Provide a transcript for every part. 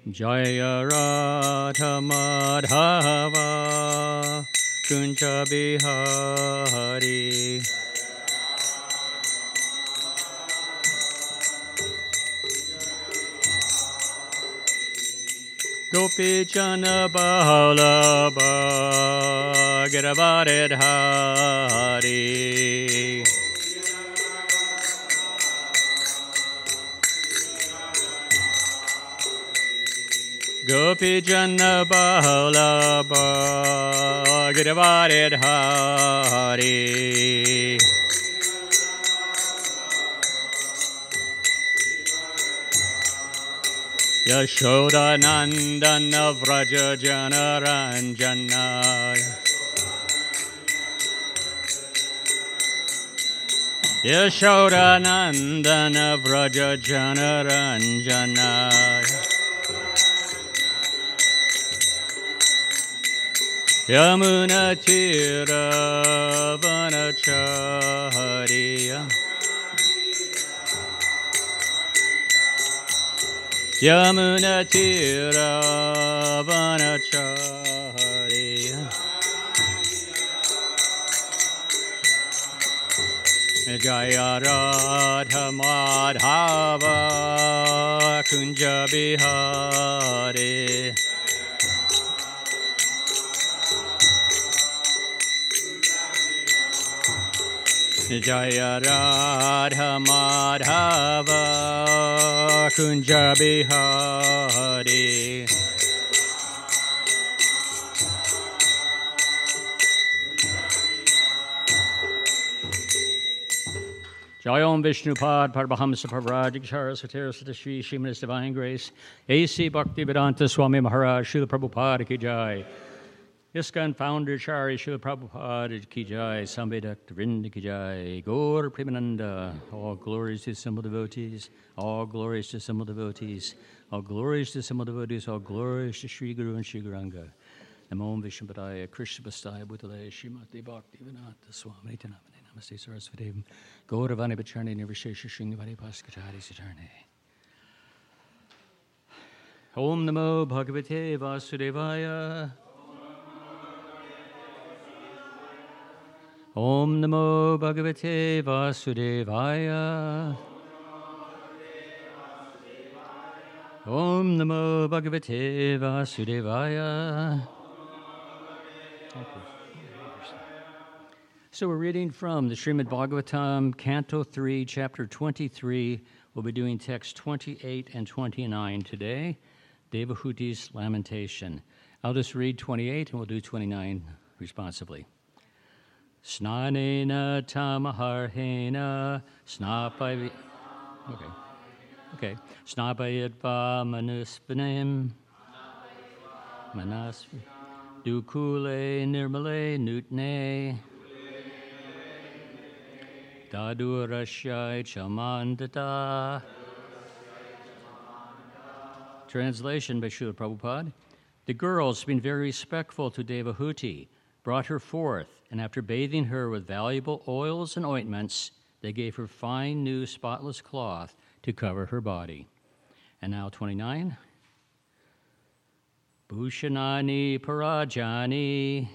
Jaya Radha Madhava Kunja Bihari. Gopi Jana Bahalabha Giravaridhari. Gopi Jana Bahalabha Giravaridhari. Yashoda Nandana Vraja Jana Ranjana. Yashoda Nandana Vraja Jana Ranjana. Yamuna Tira Vanachariya. Yamuna Tira Vanachariya. Jaya Radha Madhava Kunja Bihari. Jaya Radha Madhava Kunja Bihari. Jayom Vishnupad Paramahamsa Parvarajikshara Satira Satashri Shrimanis Divine Grace A.C. Bhaktivedanta Swami Maharaj Srila Prabhupada Ki Jai. ISKCON founder Chari Srila Prabhupada Ki Jai. Samvedak Vrinda Ki Jai. Gaur Premananda. All glories to simple devotees. All glories to simple devotees. All glories to simple devotees. All glories to Sri Guru and Sri Guranga. Namo Vishnupadaya Krishna Bastaya Bhutale Srimati Bhaktivedanta Swami Tanamane. Namaste Sarasvati. Gauravani Bacharni Nirvishesha Sringavani Paskachari Satarne. Om Namo Bhagavate Vasudevaya. Om Namo Bhagavate Vasudevaya. Om Namo Bhagavate Vasudevaya. Thank you. So we're reading from the Srimad Bhagavatam, Canto 3, Chapter 23. We'll be doing text 28 and 29 today, Devahuti's Lamentation. I'll just read 28 and we'll do 29 responsively. Snanena tamaharhena snapavi. Okay. Snapayatva manuspanim manasvi dukule nirmale nutne dadurashyai chamandata. Translation by Srila Prabhupada. The girls, being very respectful to Devahuti, brought her forth, and after bathing her with valuable oils and ointments, they gave her fine new spotless cloth to cover her body. And now 29. Bhushanani parajani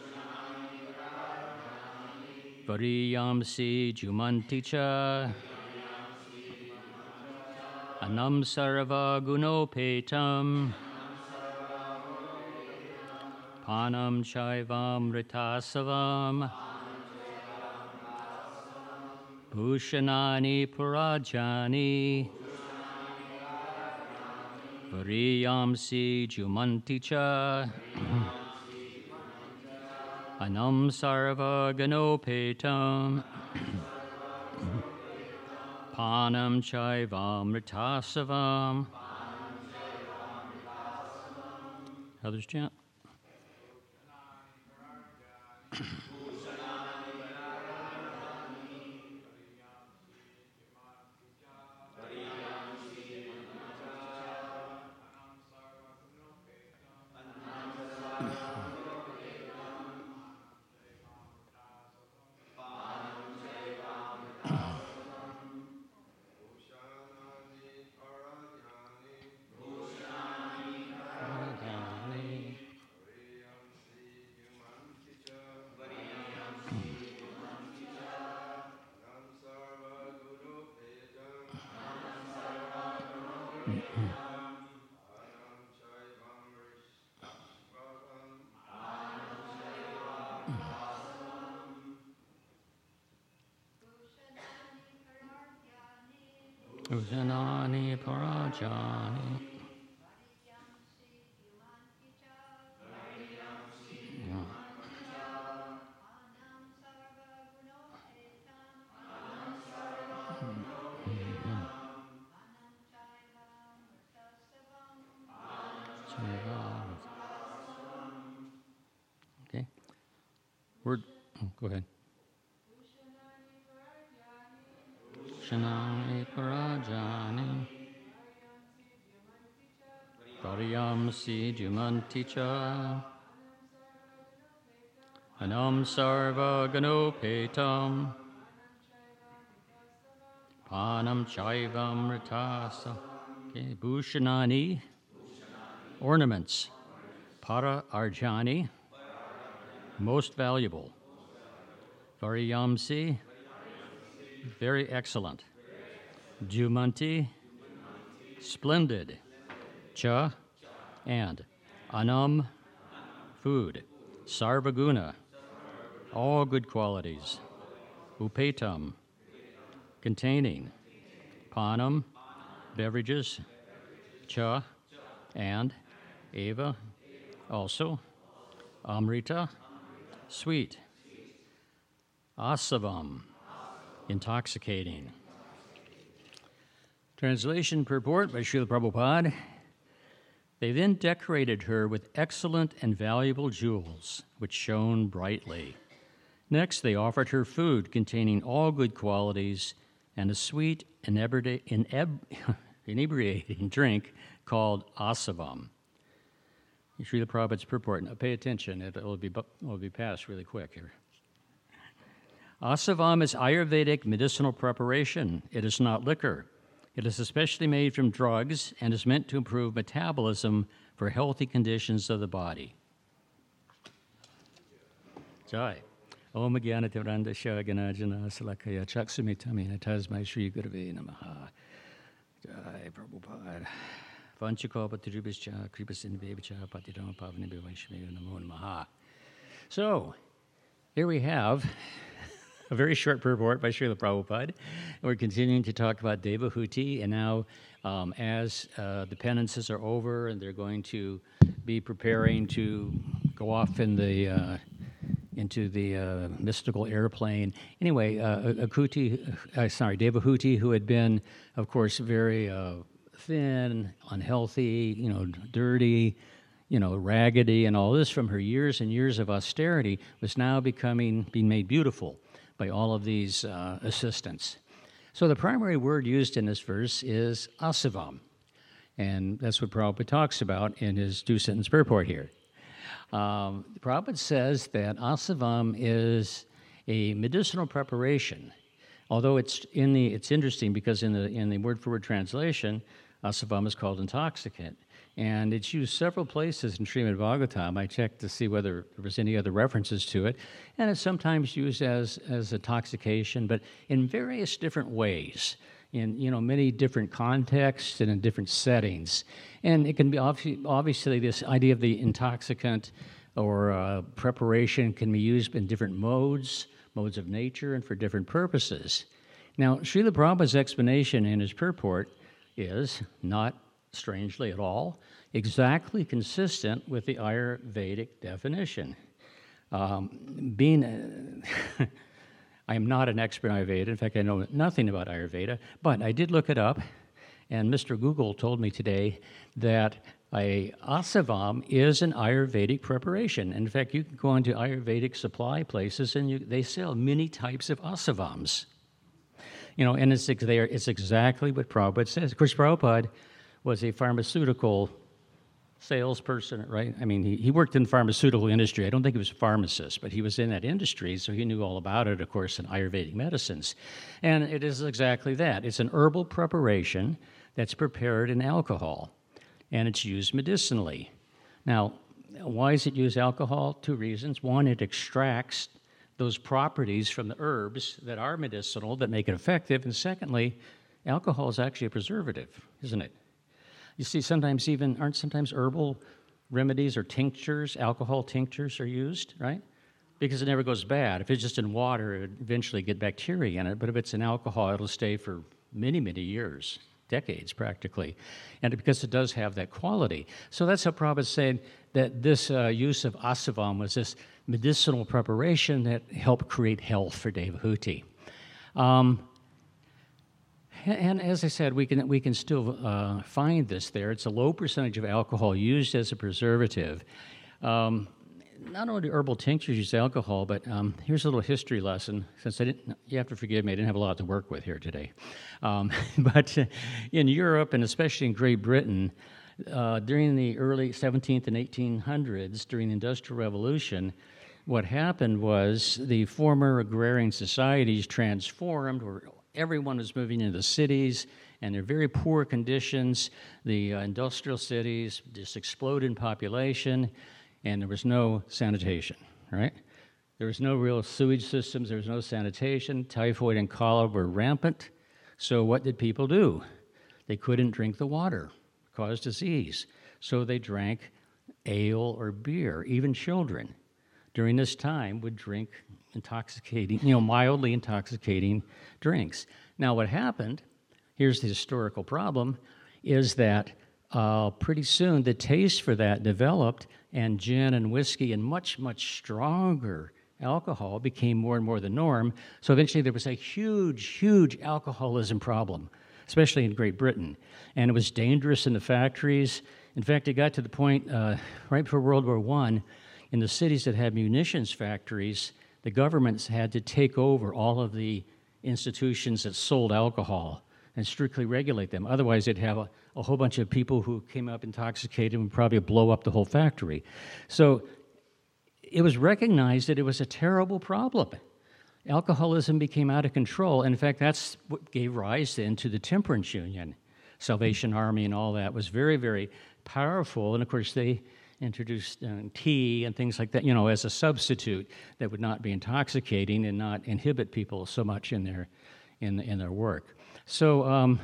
variyamsi jumanticha anam sarva gunopetam panam chaivam ritasavam bhushanani parajani variyamsi jumanticha anam sarva ganopetam panam chaivam ritasavam. Others chant. Bhushanani Parajani. Okay. Word. Oh, go ahead. Shanai Parajani Pariyamsi Jumanticha Anam Sarva Ganopetam Panam Chaivam Ritasa. Okay. Bhushanani, ornaments. Para Arjani, most valuable. Variyamsi, very excellent. Jumanti, splendid. Cha, and. Anam, food. Sarvaguna, all good qualities. Upetam, containing. Panam, beverages. Cha, and. Eva, also. Amrita, sweet. Asavam, intoxicating. Translation purport by Srila Prabhupada. They then decorated her with excellent and valuable jewels, which shone brightly. Next, they offered her food containing all good qualities and a sweet, inebriating drink called asavam. Srila Prabhupada's purport. Now pay attention, it will be passed really quick here. Asavam is Ayurvedic medicinal preparation. It is not liquor. It is especially made from drugs and is meant to improve metabolism for healthy conditions of the body. Jai. Om Jnanatirandasya Ganajana Salakaya Chaksumitamina Tasmai Shri Gurave Namaha. Jai Prabhupada. Vanchakopatirubhischa Kripasinvevicha Patiram Pavanibi Vaishmeva Namo Namaha. So, here we have a very short purport by Srila Prabhupada. We're continuing to talk about Devahuti, and now as the penances are over and they're going to be preparing to go off in the into the mystical airplane. Anyway, Devahuti, who had been, of course, very thin, unhealthy, dirty, raggedy, and all this from her years and years of austerity, was now being made beautiful by all of these assistants. So the primary word used in this verse is asavam, and that's what Prabhupada talks about in his two-sentence purport here. Prabhupada says that asavam is a medicinal preparation, although it's interesting because in the word-for-word translation, asavam is called intoxicant. And it's used several places in Srimad Bhagavatam. I checked to see whether there was any other references to it. And it's sometimes used as intoxication, but in various different ways, in many different contexts and in different settings. And it can be obviously this idea of the intoxicant or preparation can be used in different modes of nature and for different purposes. Now, Srila Prabhupada's explanation in his purport is not strangely at all, exactly consistent with the Ayurvedic definition. I am not an expert in Ayurveda. In fact, I know nothing about Ayurveda, but I did look it up, and Mr. Google told me today that asavam is an Ayurvedic preparation. In fact, you can go into Ayurvedic supply places, and they sell many types of asavams. And it's exactly what Prabhupada says. Of course, Prabhupada was a pharmaceutical salesperson, right? I mean, he worked in the pharmaceutical industry. I don't think he was a pharmacist, but he was in that industry, so he knew all about it, of course, in Ayurvedic medicines. And it is exactly that. It's an herbal preparation that's prepared in alcohol, and it's used medicinally. Now, why is it used alcohol? Two reasons. One, it extracts those properties from the herbs that are medicinal that make it effective. And secondly, alcohol is actually a preservative, isn't it? You see, aren't sometimes herbal remedies or tinctures, alcohol tinctures are used, right? Because it never goes bad. If it's just in water, it would eventually get bacteria in it, but if it's in alcohol, it'll stay for many, many years, decades practically, and because it does have that quality. So that's how Prabhupada said that this use of asavam was this medicinal preparation that helped create health for Devahuti. And as I said, we can still find this there. It's a low percentage of alcohol used as a preservative. Not only do herbal tinctures use alcohol, but here's a little history lesson. Since you have to forgive me, I didn't have a lot to work with here today. But in Europe, and especially in Great Britain, during the early 17th and 1800s, during the Industrial Revolution, what happened was the former agrarian societies transformed, where everyone was moving into the cities, and they're very poor conditions. The industrial cities just exploded in population, and there was no sanitation, right? There was no real sewage systems, there was no sanitation. Typhoid and cholera were rampant. So what did people do? They couldn't drink the water, caused disease. So they drank ale or beer. Even children during this time would drink intoxicating, mildly intoxicating drinks. Now what happened, here's the historical problem, is that pretty soon the taste for that developed, and gin and whiskey and much, much stronger alcohol became more and more the norm. So eventually there was a huge, huge alcoholism problem, especially in Great Britain. And it was dangerous in the factories. In fact, it got to the point right before World War I, in the cities that had munitions factories, the governments had to take over all of the institutions that sold alcohol and strictly regulate them. Otherwise, they'd have a whole bunch of people who came up intoxicated and would probably blow up the whole factory. So it was recognized that it was a terrible problem. Alcoholism became out of control. And in fact, that's what gave rise then to the Temperance Union. Salvation Army and all that was very, very powerful. And of course, they introduced tea and things like that, as a substitute that would not be intoxicating and not inhibit people so much in their work. So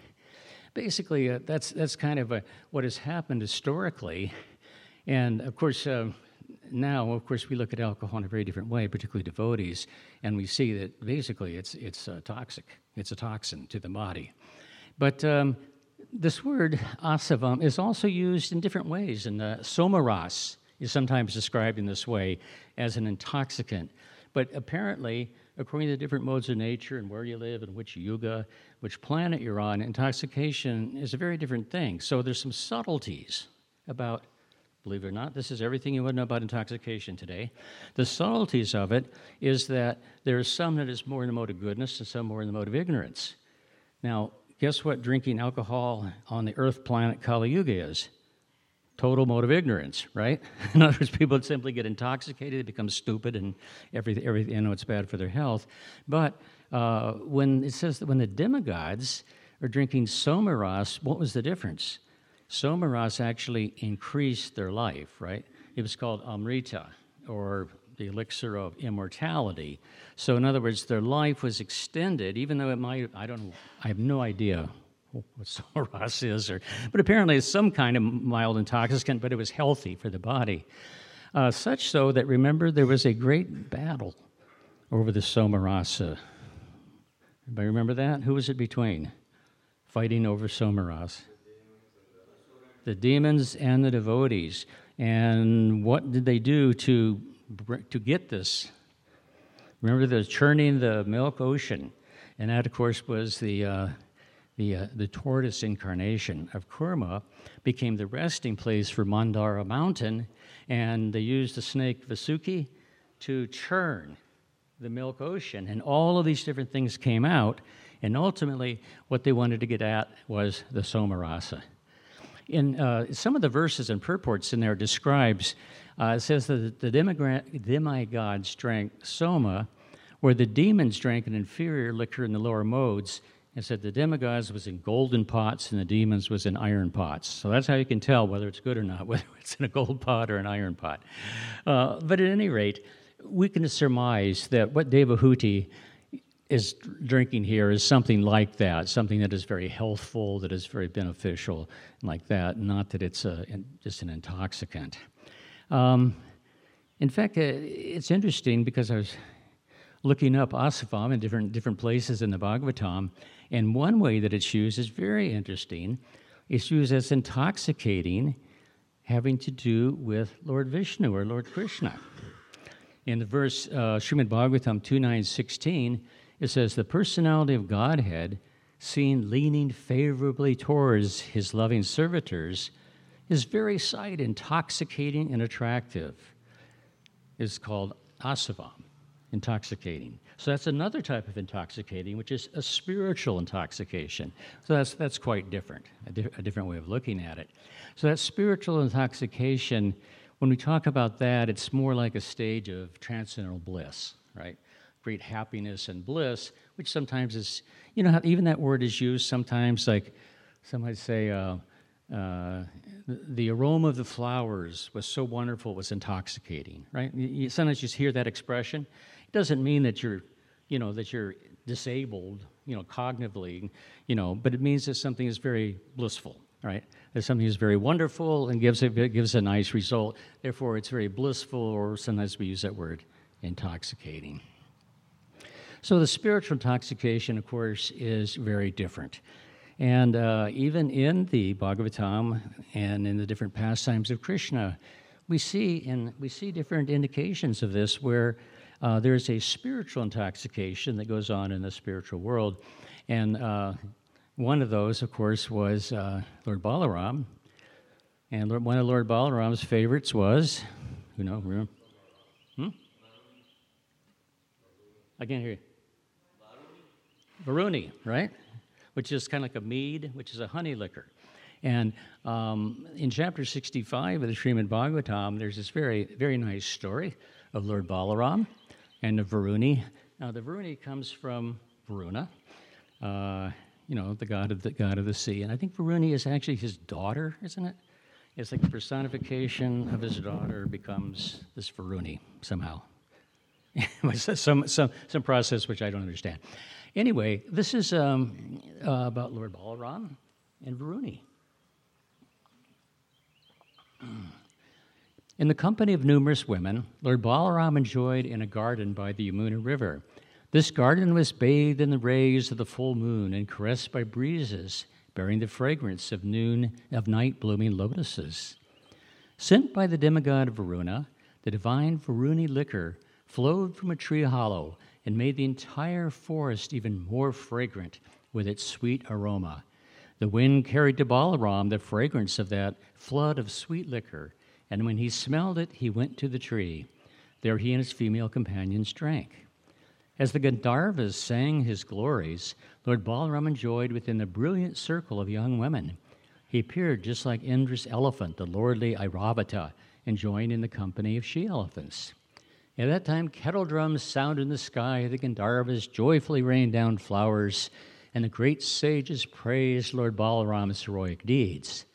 basically, that's kind of what has happened historically. And of course, now, of course, we look at alcohol in a very different way, particularly devotees, and we see that basically it's toxic. It's a toxin to the body. But this word asavam is also used in different ways, and somaras is sometimes described in this way as an intoxicant. But apparently, according to different modes of nature and where you live and which yuga, which planet you're on, intoxication is a very different thing. So there's some subtleties about, believe it or not, this is everything you want to know about intoxication today. The subtleties of it is that there's some that is more in the mode of goodness and some more in the mode of ignorance. Now, guess what drinking alcohol on the earth planet Kali Yuga is? Total mode of ignorance, right? In other words, people simply get intoxicated, they become stupid, and everything, it's bad for their health. But when it says that when the demigods are drinking somaras, what was the difference? Somaras actually increased their life, right? It was called amrita, or the elixir of immortality. So in other words, their life was extended, even though it might, I have no idea what somaras is, but apparently it's some kind of mild intoxicant, but it was healthy for the body. Such so that, remember, there was a great battle over the somarasa. Everybody remember that? Who was it between? Fighting over somaras. The demons and the devotees. And what did they do to get this? Remember, the churning the milk ocean, and that, of course, was the tortoise incarnation of Kurma, became the resting place for Mandara Mountain, and they used the snake Vasuki to churn the milk ocean, and all of these different things came out, and ultimately what they wanted to get at was the somarasa. In some of the verses and purports in there describes, it says that the demigods drank soma, where the demons drank an inferior liquor in the lower modes. It said the demigods was in golden pots and the demons was in iron pots. So that's how you can tell whether it's good or not, whether it's in a gold pot or an iron pot. But at any rate, we can surmise that what Devahuti is drinking here is something like that, something that is very healthful, that is very beneficial, like that, not that it's just an intoxicant. In fact, it's interesting because I was looking up Asavam in different places in the Bhagavatam, and one way that it's used is very interesting. It's used as intoxicating, having to do with Lord Vishnu or Lord Krishna. In the verse Srimad Bhagavatam 2.9.16, it says, the personality of Godhead, seen leaning favorably towards his loving servitors, his very sight intoxicating and attractive, is called asavam, intoxicating. So that's another type of intoxicating, which is a spiritual intoxication. So that's quite different, a different way of looking at it. So that spiritual intoxication, when we talk about that, it's more like a stage of transcendental bliss, right? Great happiness and bliss, which sometimes is, you know, how even that word is used sometimes, like somebody say, the aroma of the flowers was so wonderful, it was intoxicating, right? Sometimes you hear that expression. It doesn't mean that you're disabled, cognitively, but it means that something is very blissful, right? That something is very wonderful and gives a nice result. Therefore, it's very blissful, or sometimes we use that word, intoxicating. So the spiritual intoxication, of course, is very different. And even in the Bhagavatam and in the different pastimes of Krishna, we see different indications of this where there's a spiritual intoxication that goes on in the spiritual world. And one of those, of course, was Lord Balaram. And one of Lord Balaram's favorites was, remember? I can't hear you. Varuni, right? Which is kind of like a mead, which is a honey liquor. And in chapter 65 of the Srimad Bhagavatam, there's this very, very nice story of Lord Balaram and of Varuni. Now, the Varuni comes from Varuna, the god of the sea. And I think Varuni is actually his daughter, isn't it? It's like the personification of his daughter becomes this Varuni somehow. some process which I don't understand. Anyway, this is about Lord Balaram and Varuni. In the company of numerous women, Lord Balaram enjoyed in a garden by the Yamuna River. This garden was bathed in the rays of the full moon and caressed by breezes bearing the fragrance of night-blooming lotuses. Sent by the demigod Varuna, the divine Varuni liquor flowed from a tree hollow and made the entire forest even more fragrant with its sweet aroma. The wind carried to Balaram the fragrance of that flood of sweet liquor, and when he smelled it, he went to the tree. There he and his female companions drank. As the Gandharvas sang his glories, Lord Balaram enjoyed within the brilliant circle of young women. He appeared just like Indra's elephant, the lordly Airavata, enjoying in the company of she-elephants. At that time, kettle drums sounded in the sky, the Gandharvas joyfully rained down flowers, and the great sages praised Lord Balaram's heroic deeds.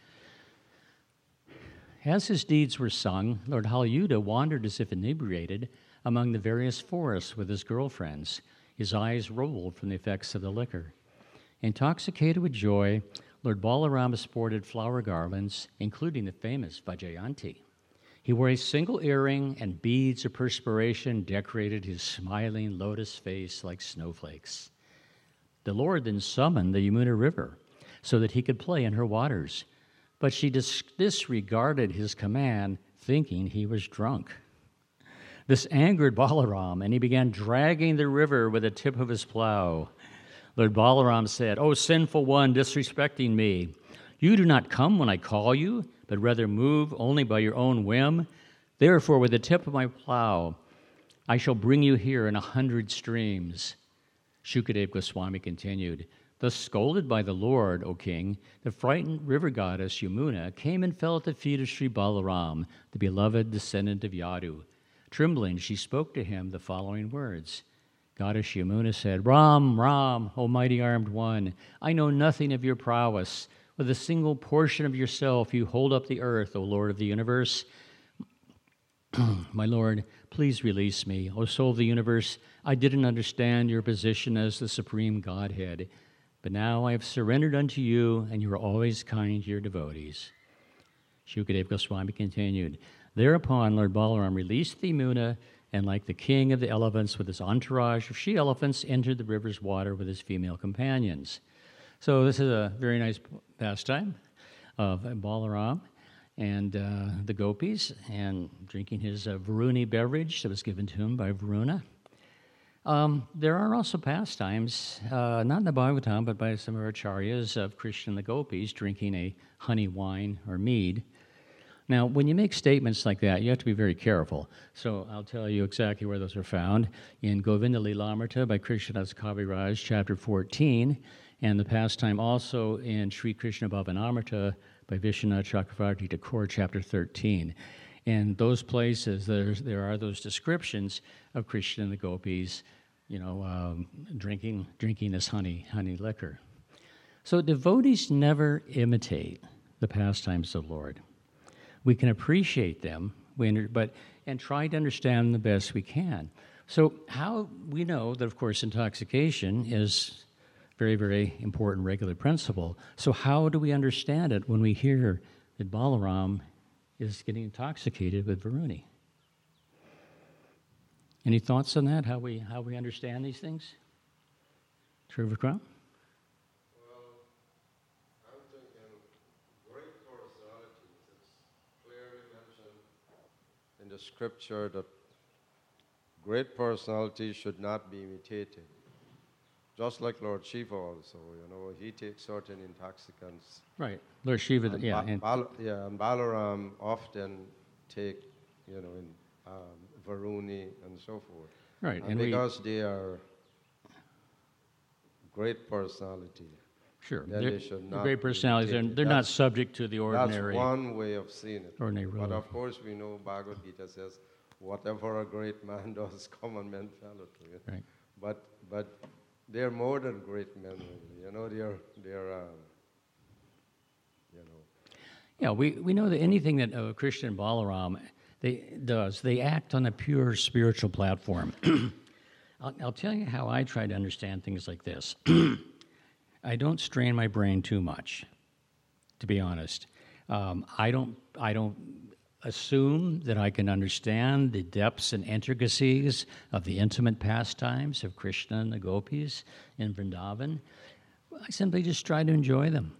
As his deeds were sung, Lord Halyuda wandered as if inebriated among the various forests with his girlfriends. His eyes rolled from the effects of the liquor. Intoxicated with joy, Lord Balaram sported flower garlands, including the famous Vajjayanti. He wore a single earring, and beads of perspiration decorated his smiling lotus face like snowflakes. The Lord then summoned the Yamuna River so that he could play in her waters, but she disregarded his command, thinking he was drunk. This angered Balaram, and he began dragging the river with the tip of his plow. Lord Balaram said, "O sinful one, disrespecting me, you do not come when I call you, but rather move only by your own whim. Therefore, with the tip of my plow, I shall bring you here in 100 streams." Shukadeva Goswami continued, "Thus scolded by the Lord, O king, the frightened river goddess Yamuna came and fell at the feet of Sri Balaram, the beloved descendant of Yadu. Trembling, she spoke to him the following words. Goddess Yamuna said, "Ram, Ram, O mighty armed one, I know nothing of your prowess. With a single portion of yourself, you hold up the earth, O Lord of the universe. My Lord, please release me. O soul of the universe, I didn't understand your position as the supreme Godhead, but now I have surrendered unto you, and you are always kind to your devotees." Shukadeva Goswami continued, "Thereupon Lord Balaram released the Yamuna and like the king of the elephants with his entourage of she-elephants, entered the river's water with his female companions. So this is a very nice pastime of Balaram and the gopis, and drinking his Varuni beverage that was given to him by Varuna. There are also pastimes, not in the Bhagavatam, but by some of our acharyas, of Krishna and the gopis drinking a honey wine or mead. Now, when you make statements like that, you have to be very careful. So I'll tell you exactly where those are found. In Govinda Lilamrita by Krishnadas Kaviraj, chapter 14, and the pastime also in Sri Krishna Bhavanamrita by Vishwanath Chakravarti Thakur, chapter 13. In those places, there are those descriptions of Krishna and the gopis, drinking this honey liquor. So devotees never imitate the pastimes of the Lord. We can appreciate them, and try to understand them the best we can. So how we know that, of course, intoxication is very, very important regular principle. So how do we understand it when we hear that Balaram is getting intoxicated with Varuni? Any thoughts on that? How we understand these things? Trivikram? The scripture that great personality should not be imitated. Just like Lord Shiva also, he takes certain intoxicants. Right, Lord Shiva, and and Balaram often take, Varuni and so forth. Right, and because they are great personality. Sure, they should not great personalities, and they're not subject to the ordinary. That's one way of seeing it. Ordinary rule. But of course, we know Bhagavad Gita says, "Whatever a great man does, common men follow to it." Right. But they're more than great men, really. They're. Yeah, we know that anything that Krishna and Balaram they act on a pure spiritual platform. I'll tell you how I try to understand things like this. I don't strain my brain too much, to be honest. I don't assume that I can understand the depths and intricacies of the intimate pastimes of Krishna and the gopis in Vrindavan. I simply just try to enjoy them.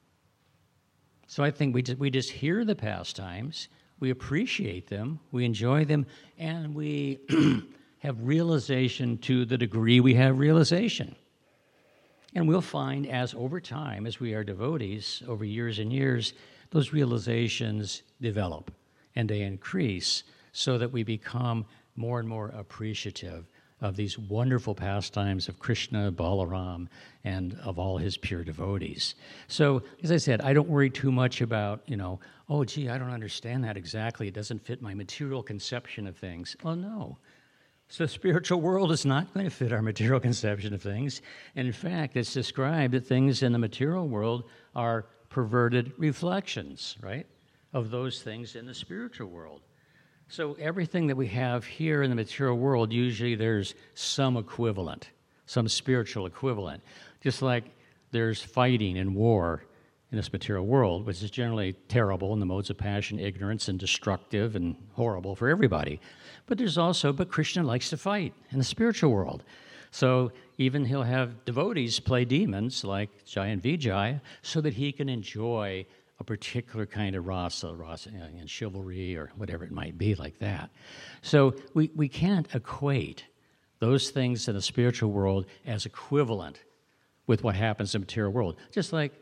So I think we just hear the pastimes, we appreciate them, we enjoy them, and we have realization to the degree we have realization. And we'll find over time, as we are devotees, over years and years, those realizations develop and they increase so that we become more and more appreciative of these wonderful pastimes of Krishna, Balaram, and of all his pure devotees. So, as I said, I don't worry too much about, I don't understand that exactly. It doesn't fit my material conception of things. Oh, no. So the spiritual world is not going to fit our material conception of things. And in fact, it's described that things in the material world are perverted reflections, right, of those things in the spiritual world. So everything that we have here in the material world, usually there's some equivalent, some spiritual equivalent. Just like there's fighting and war in this material world, which is generally terrible in the modes of passion, ignorance, and destructive and horrible for everybody. But Krishna likes to fight in the spiritual world. So even he'll have devotees play demons like Jai and Vijay so that he can enjoy a particular kind of rasa and chivalry or whatever it might be like that. So we can't equate those things in the spiritual world as equivalent with what happens in the material world. Just like,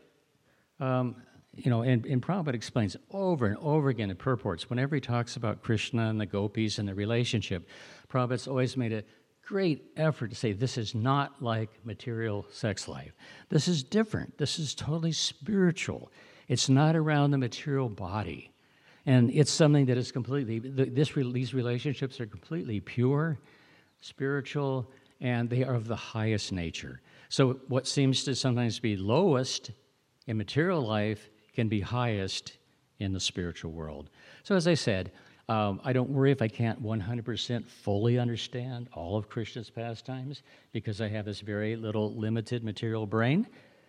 and Prabhupada explains over and over again in purports, whenever he talks about Krishna and the gopis and the relationship, Prabhupada's always made a great effort to say this is not like material sex life. This is different. This is totally spiritual. It's not around the material body. And it's something that is completely, these relationships are completely pure, spiritual, and they are of the highest nature. So what seems to sometimes be lowest in material life can be highest in the spiritual world. So as I said, I don't worry if I can't 100% fully understand all of Krishna's pastimes because I have this very little limited material brain,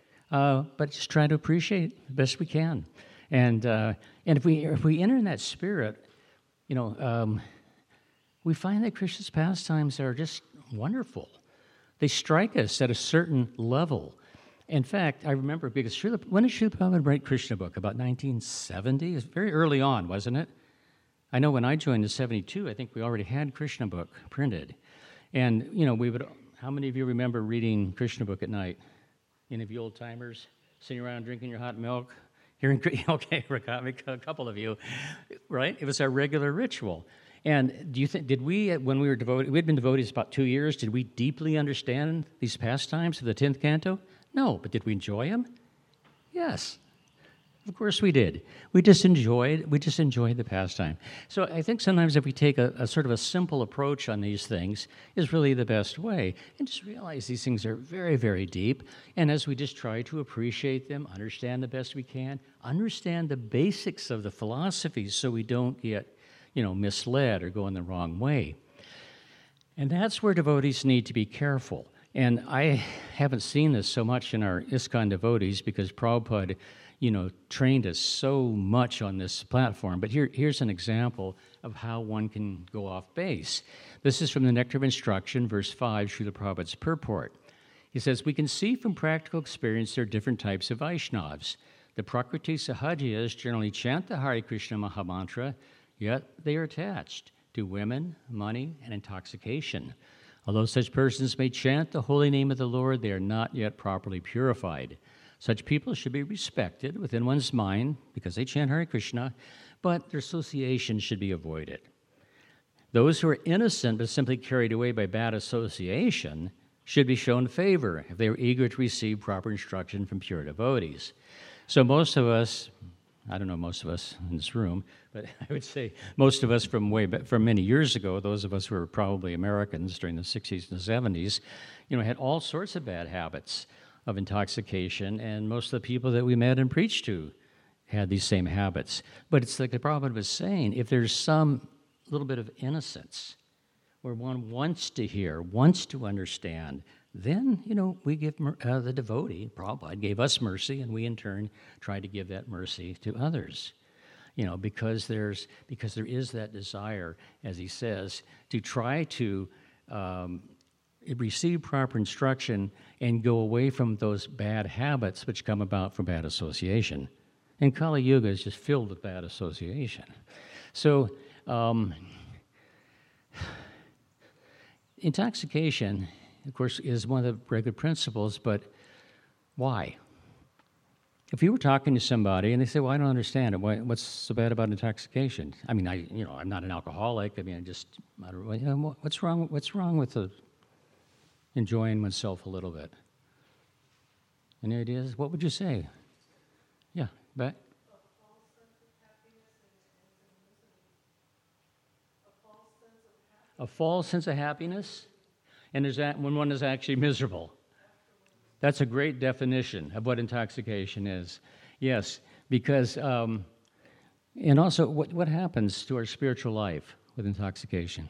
but just try to appreciate the best we can. And if we enter in that spirit, we find that Krishna's pastimes are just wonderful. They strike us at a certain level. In fact, I remember, because when did Srila Prabhupada write Krishna book? About 1970? It was very early on, wasn't it? I know when I joined in 72, I think we already had Krishna book printed. And, how many of you remember reading Krishna book at night? Any of you old timers sitting around drinking your hot milk? Okay, a couple of you, right? It was our regular ritual. And do you think, did we, when we were devoted, we had been devotees about 2 years, did we deeply understand these pastimes of the 10th canto? No, but did we enjoy them? Yes. Of course we did. We just enjoyed the pastime. So I think sometimes if we take a sort of a simple approach on these things is really the best way, and just realize these things are very, very deep, and as we just try to appreciate them, understand the best we can, understand the basics of the philosophies so we don't get, misled or go in the wrong way. And that's where devotees need to be careful. And I haven't seen this so much in our ISKCON devotees because Prabhupada, trained us so much on this platform. But here's an example of how one can go off base. This is from the Nectar of Instruction, verse 5, Srila Prabhupada's purport. He says, we can see from practical experience there are different types of Vaishnavas. The Prakriti Sahajiyas generally chant the Hare Krishna Mahamantra, yet they are attached to women, money, and intoxication. Although such persons may chant the holy name of the Lord, they are not yet properly purified. Such people should be respected within one's mind because they chant Hare Krishna, but their association should be avoided. Those who are innocent but simply carried away by bad association should be shown favor if they are eager to receive proper instruction from pure devotees. So most of us, I don't know most of us in this room, but I would say most of us from many years ago, those of us who were probably Americans during the 60s and 70s, had all sorts of bad habits of intoxication, and most of the people that we met and preached to had these same habits. But it's like the Prabhupada was saying, if there's some little bit of innocence where one wants to hear, wants to understand, then, we give the devotee, Prabhupada, gave us mercy, and we in turn try to give that mercy to others. Because there is that desire, as he says, to try to receive proper instruction and go away from those bad habits which come about from bad association. And Kali Yuga is just filled with bad association. So, intoxication, of course, is one of the regular principles, but why? If you were talking to somebody and they say, well, I don't understand it, what's so bad about intoxication? I mean, I'm not an alcoholic. What's wrong with enjoying oneself a little bit? Any ideas? What would you say? Yeah, Beck? A false sense of happiness? And is that when one is actually miserable? That's a great definition of what intoxication is. Yes, because, and also what happens to our spiritual life with intoxication?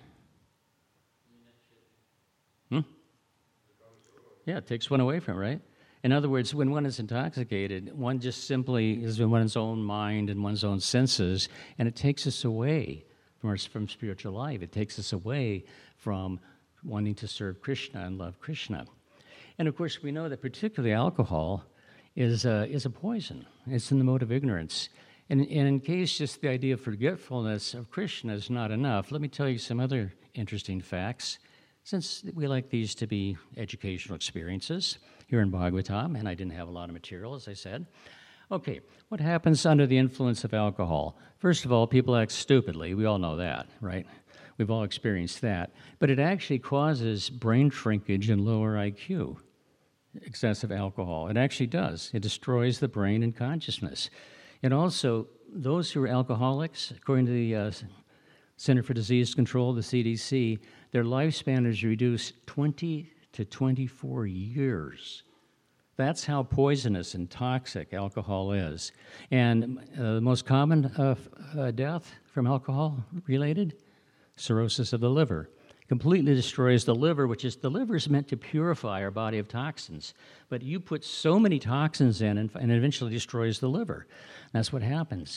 Yeah, it takes one away from it, right? In other words, when one is intoxicated, one just simply is in one's own mind and one's own senses, and it takes us away from spiritual life. It takes us away from wanting to serve Krishna and love Krishna. And of course, we know that particularly alcohol is a poison. It's in the mode of ignorance. And in case just the idea of forgetfulness of Krishna is not enough, let me tell you some other interesting facts, since we like these to be educational experiences here in Bhagavatam, and I didn't have a lot of material, as I said. Okay, what happens under the influence of alcohol? First of all, people act stupidly. We all know that, right? We've all experienced that. But it actually causes brain shrinkage and lower IQ, excessive alcohol. It actually does. It destroys the brain and consciousness. And also, those who are alcoholics, according to the Center for Disease Control, the CDC, their lifespan is reduced 20 to 24 years. That's how poisonous and toxic alcohol is. And the most common death from alcohol related, cirrhosis of the liver. Completely destroys the liver, the liver is meant to purify our body of toxins. But you put so many toxins in and it eventually destroys the liver. That's what happens.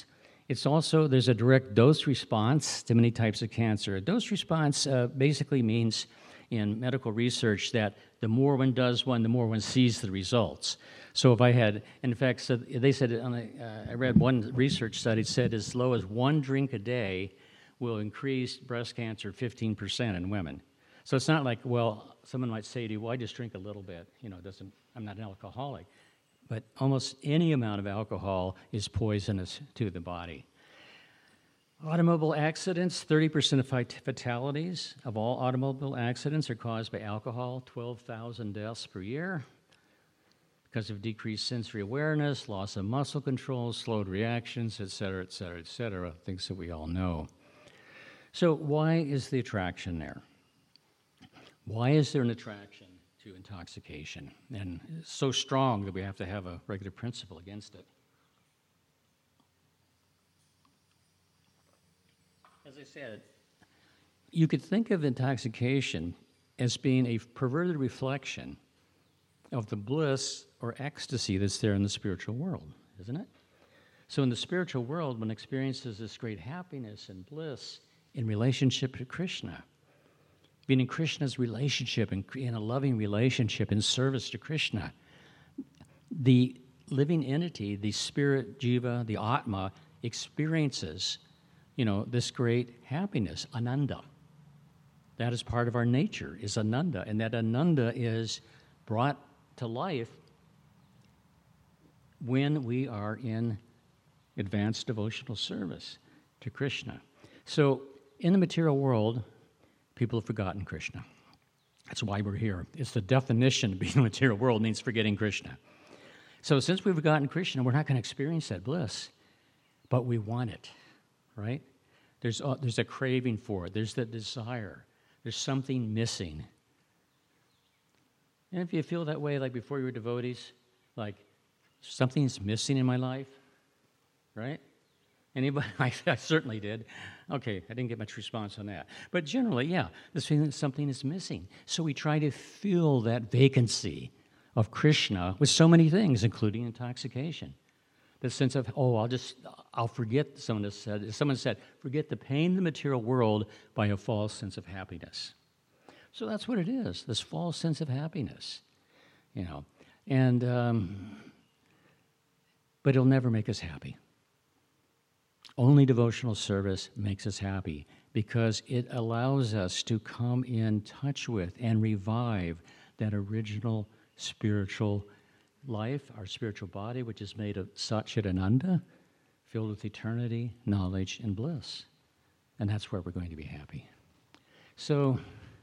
It's also, there's a direct dose response to many types of cancer. A dose response basically means in medical research that the more one does one, the more one sees the results. So if I had, in fact, so they said, I read one research study said as low as 1 drink a day will increase breast cancer 15% in women. So it's not like, well, someone might say to you, well, I just drink a little bit, I'm not an alcoholic. But almost any amount of alcohol is poisonous to the body. Automobile accidents, 30% of fatalities of all automobile accidents are caused by alcohol, 12,000 deaths per year because of decreased sensory awareness, loss of muscle control, slowed reactions, et cetera, things that we all know. So why is the attraction there? Why is there an attraction to intoxication, and it's so strong that we have to have a regular principle against it? As I said, you could think of intoxication as being a perverted reflection of the bliss or ecstasy that's there in the spiritual world, isn't it? So in the spiritual world, one experiences this great happiness and bliss in relationship to Krishna. Being in Krishna's relationship, in a loving relationship, in service to Krishna. The living entity, the spirit, jiva, the atma, experiences, this great happiness, ananda. That is part of our nature, is ananda. And that ananda is brought to life when we are in advanced devotional service to Krishna. So in the material world, people have forgotten Krishna. That's why we're here. It's the definition of being in the material world means forgetting Krishna. So since we've forgotten Krishna, we're not going to experience that bliss, but we want it, right? There's a craving for it. There's that desire. There's something missing. And if you feel that way, like before you were devotees, like something's missing in my life, right? Anybody? I certainly did. Okay, I didn't get much response on that. But generally, yeah, this feeling that something is missing. So we try to fill that vacancy of Krishna with so many things, including intoxication. The sense of, I'll forget, someone said, forget the pain of the material world by a false sense of happiness. So that's what it is, this false sense of happiness, And, but it'll never make us happy. Only devotional service makes us happy because it allows us to come in touch with and revive that original spiritual life, our spiritual body, which is made of Satchidananda, filled with eternity, knowledge, and bliss. And that's where we're going to be happy. So,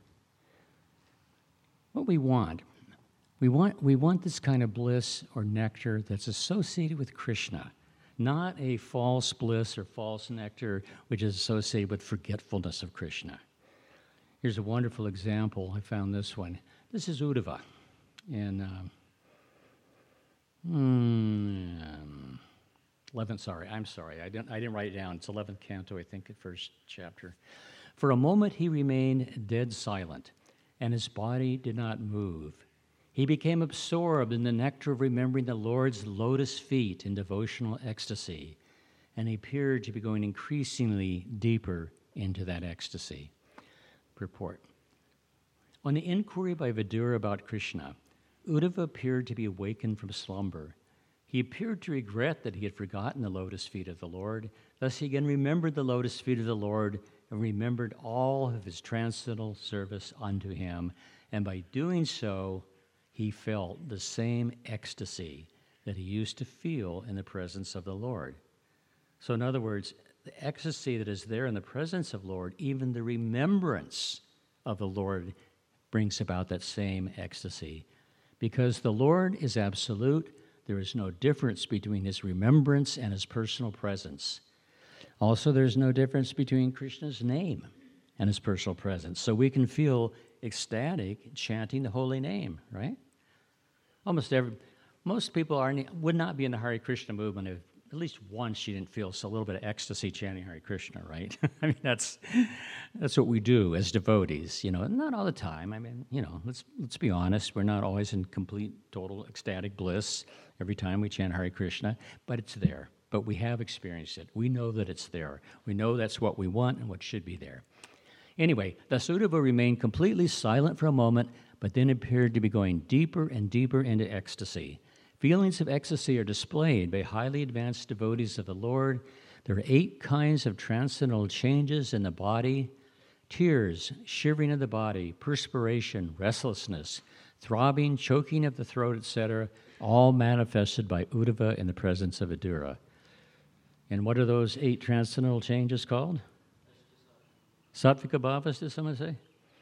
what we want this kind of bliss or nectar that's associated with Krishna. Not a false bliss or false nectar which is associated with forgetfulness of Krishna. Here's a wonderful example. I found this one. This is Uddhava in 11th, I didn't write it down. It's 11th canto, I think, at first chapter. For a moment he remained dead silent, and his body did not move. He became absorbed in the nectar of remembering the Lord's lotus feet in devotional ecstasy, and he appeared to be going increasingly deeper into that ecstasy. Purport. On the inquiry by Vidura about Krishna, Uddhava appeared to be awakened from slumber. He appeared to regret that he had forgotten the lotus feet of the Lord. Thus he again remembered the lotus feet of the Lord and remembered all of his transcendental service unto him, and by doing so, he felt the same ecstasy that he used to feel in the presence of the Lord. So in other words, the ecstasy that is there in the presence of the Lord, even the remembrance of the Lord brings about that same ecstasy. Because the Lord is absolute, there is no difference between his remembrance and his personal presence. Also, there's no difference between Krishna's name and his personal presence. So we can feel ecstatic chanting the holy name, right? Most people would not be in the Hare Krishna movement if at least once you didn't feel a little bit of ecstasy chanting Hare Krishna, right? I mean, that's what we do as devotees, not all the time. I mean, let's be honest, we're not always in complete, total ecstatic bliss every time we chant Hare Krishna, but it's there. but we have experienced it. We know that it's there. We know that's what we want and what should be there. Anyway, Vasudeva remained completely silent for a moment, but then appeared to be going deeper and deeper into ecstasy. Feelings of ecstasy are displayed by highly advanced devotees of the Lord. There are 8 kinds of transcendental changes in the body: tears, shivering of the body, perspiration, restlessness, throbbing, choking of the throat, etc., all manifested by Uddhava in the presence of Vidura. And what are those 8 transcendental changes called? Sattvika bhavas, did someone say?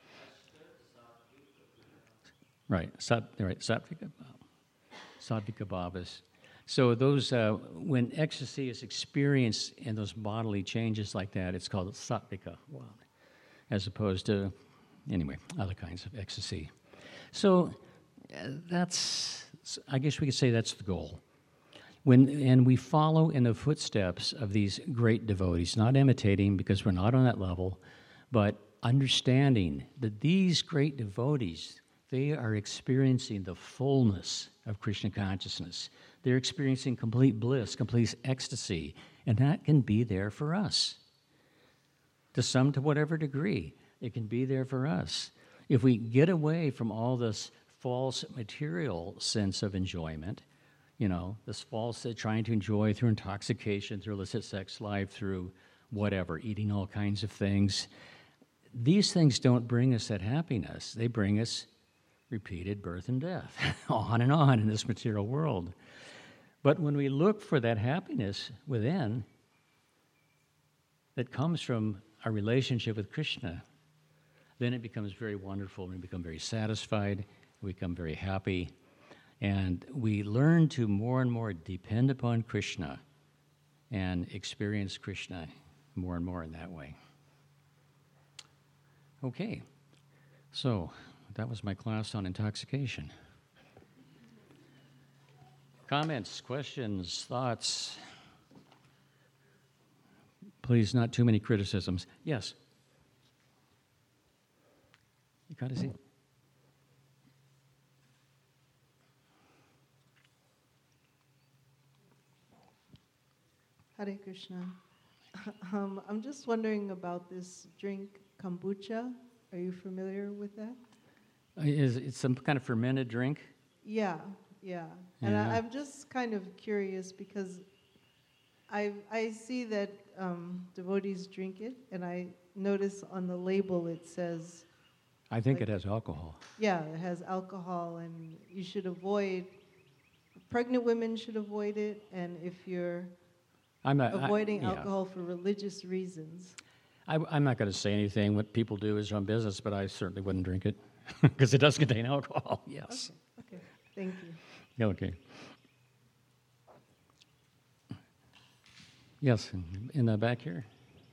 Right, Sattvika bhavas. So those, when ecstasy is experienced in those bodily changes like that, it's called sattvika, as opposed to, anyway, other kinds of ecstasy. So that's, I guess we could say that's the goal. And we follow in the footsteps of these great devotees, not imitating because we're not on that level, but understanding that these great devotees, they are experiencing the fullness of Krishna consciousness. They're experiencing complete bliss, complete ecstasy, and that can be there for us. To whatever degree, it can be there for us. If we get away from all this false material sense of enjoyment, this false trying to enjoy through intoxication, through illicit sex life, through whatever, eating all kinds of things, these things don't bring us that happiness. They bring us repeated birth and death, on and on in this material world. But when we look for that happiness within that comes from our relationship with Krishna, then it becomes very wonderful. We become very satisfied. We become very happy. And we learn to more and more depend upon Krishna and experience Krishna more and more in that way. Okay, so that was my class on intoxication. Comments, questions, thoughts? Please, not too many criticisms. Yes? You got to see? Hare Krishna. I'm just wondering about this drink, kombucha. Are you familiar with that? Is it some kind of fermented drink? Yeah. And I'm just kind of curious because I see that devotees drink it, and I notice on the label it says... I think it has alcohol. Yeah, it has alcohol, and you should avoid... Pregnant women should avoid it, and if you're avoiding alcohol for religious reasons... I'm not going to say anything. What people do is run business, but I certainly wouldn't drink it because it does contain alcohol, yes. Okay. Thank you. Okay. Yes, in the back here.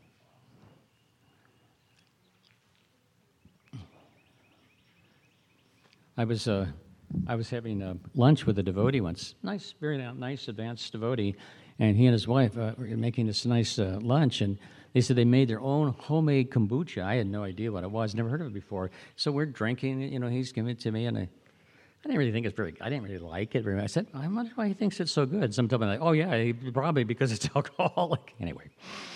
I was having lunch with a devotee once. Nice, very nice, advanced devotee, and he and his wife were making this nice lunch, and they said they made their own homemade kombucha. I had no idea what it was, never heard of it before. So we're drinking it, he's giving it to me, and I didn't really think I didn't really like it very much. I said, I wonder why he thinks it's so good. Some tell me, like, oh yeah, probably because it's alcoholic. Anyway.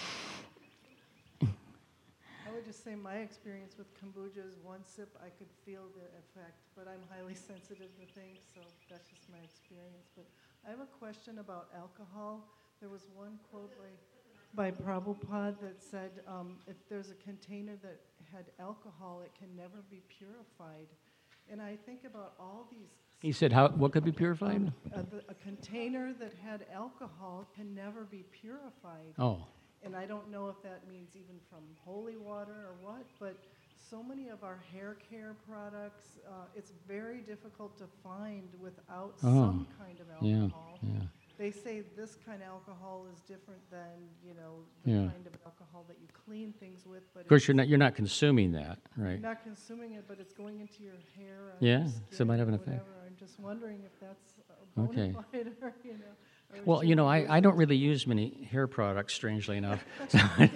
I would just say my experience with kombucha is one sip, I could feel the effect, but I'm highly sensitive to things, so that's just my experience. But I have a question about alcohol. There was one quote by Prabhupada that said, if there's a container that had alcohol, it can never be purified. And I think about all these... He said, what could be purified? A container that had alcohol can never be purified. Oh. And I don't know if that means even from holy water or what, but so many of our hair care products, it's very difficult to find without some kind of alcohol. Yeah. They say this kind of alcohol is different than, the kind of alcohol that you clean things with. But of course, you're not consuming that, right? You're not consuming it, but it's going into your hair. Yeah, so it might have an effect. I'm just wondering if that's bona fide or, Well, I don't really use many hair products, strangely enough. So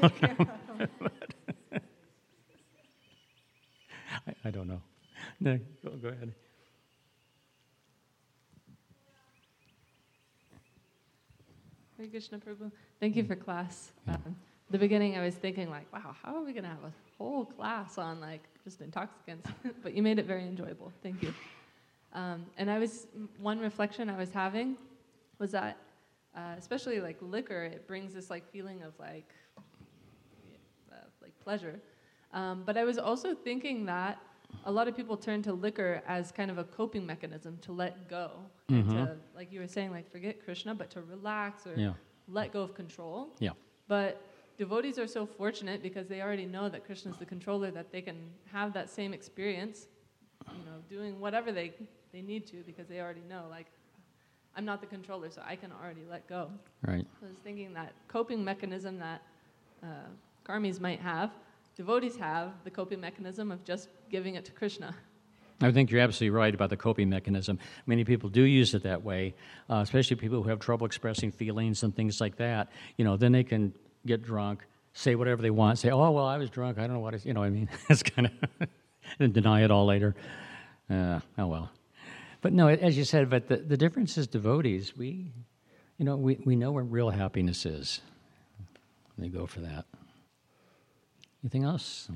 I don't know. No, go ahead. Hare Hare Krishna Prabhu. Thank you for class. The beginning I was thinking like, wow, how are we going to have a whole class on like just intoxicants? But you made it very enjoyable. Thank you. And one reflection I was having was that, especially like liquor, it brings this like feeling of like pleasure. But I was also thinking that a lot of people turn to liquor as kind of a coping mechanism to let go, and to, like you were saying, like forget Krishna, but to relax or let go of control. Yeah. But devotees are so fortunate because they already know that Krishna is the controller, that they can have that same experience, doing whatever they need to, because they already know, like, I'm not the controller, so I can already let go. Right. I was thinking that coping mechanism that karmis might have, devotees have the coping mechanism of just giving it to Krishna. I think you're absolutely right about the coping mechanism. Many people do use it that way, especially people who have trouble expressing feelings and things like that. Then they can get drunk, say whatever they want, say, oh, well, I was drunk, I don't know what it's, what I mean? It's kind of, and deny it all later. Oh, well. But no, as you said, but the difference is devotees, we know where real happiness is. They go for that. Anything else?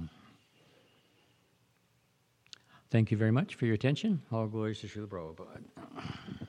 Thank you very much for your attention. All glories to Srila Prabhupada.